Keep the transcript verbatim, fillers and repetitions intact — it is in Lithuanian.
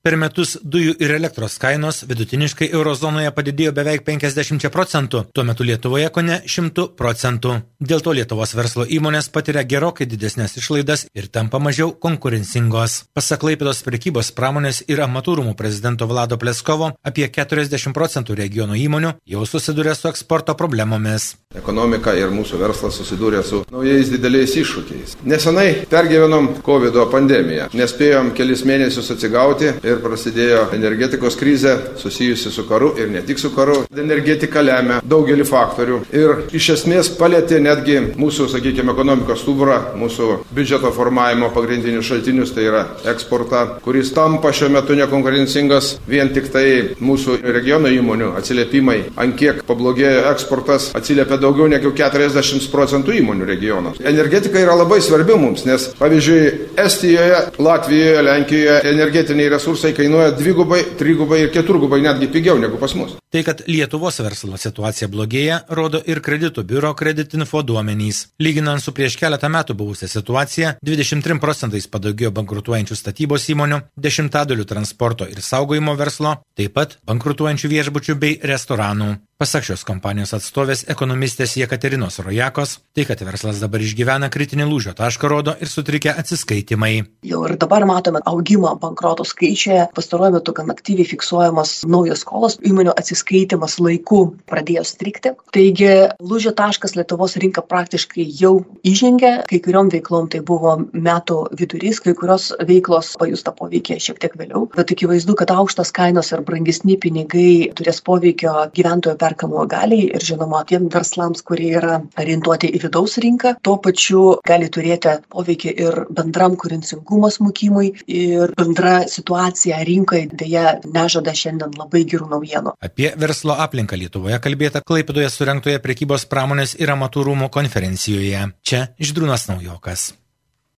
Per metus dujų ir elektros kainos vidutiniškai eurozonoje padidėjo beveik penkiasdešimt procentų, tuo metu Lietuvoje kone šimtu procentų. Dėl to Lietuvos verslo įmonės patiria gerokai didesnės išlaidas ir tampa mažiau konkurencingos. Pasak Klaipėdos prekybos pramonės ir amatų rūmų prezidento Vlado Pleskovo, apie keturiasdešimt procentų regiono įmonių jau susiduria su eksporto problemomis. Ekonomika ir mūsų verslas susidūrė su naujais dideliais iššūkiais. Nesenai pergyvenom COVID pandemiją. Nespėjom kelis mėnesius atsigauti ir prasidėjo energetikos krizė susijusi su karu ir ne tik su karu. Energetika lemia daugelį faktorių ir iš esmės palėtė netgi mūsų, sakykime, ekonomikos stuburą, mūsų biudžeto formavimo pagrindinius šaltinius, tai yra eksportą, kuris tampa šiuo metu nekonkurencingas. Vien tik tai mūsų regiono įmonių atsiliepimai, ant kiek pablogėjo eksportas, atsiliepia daugiau negu keturiasdešimt procentų įmonių regiono. Energetika yra labai svarbi mums, nes pavyzdžiui, Estijoje, Latvijoje, Lenkijoje energetiniai resursai kainuoja dvigubai, trigubai ir keturgubai netgi pigiau negu pas mus. Tai, kad Lietuvos verslo situacija blogėja, rodo ir kreditų biuro Kreditinfo duomenys. Lyginant su prieš keletą metų buvusią situaciją, dvidešimt trim procentais padaugėjo bankrutuojančių statybos įmonių, dešimtadalių transporto ir saugojimo verslo, taip pat bankrutuojančių viešbučių bei restoranų. Pasak šios kompanijos atstovės ekonomistės Jekaterinos Rojakos, tai, kad verslas dabar išgyvena kritinį lūžio tašką, rodo ir sutrikę atsiskaitimai. Jau ir dabar matome augimą bankroto skaičiuje, pastaruoju metu gan aktyviai fiksuojamas naujos skolos, įmonių atsiskaitimas laiku pradėjo strigti. Taigi lūžio taškas Lietuvos rinka praktiškai jau įžengė, kai kuriom veiklom tai buvo metų vidurys, kai kurios veiklos pajusta poveikį šiek tiek vėliau, bet akivaizdu, kad aukštas kainos ir brangesni pinigai turės poveikio gyventojų perkamojo galiai ir žinoma tiem verslams, kurie yra orientuoti į vidaus rinką, tuo pačiu gali turėti poveikį ir bendram konkurencingumo smukimui ir bendra situacija rinkai dėja nežada šiandien labai gerų naujienų. Apie verslo aplinką Lietuvoje kalbėta Klaipėdoje surengtoje prekybos pramonės ir amatų rūmų konferencijoje. Čia Žydrūnas Naujokas.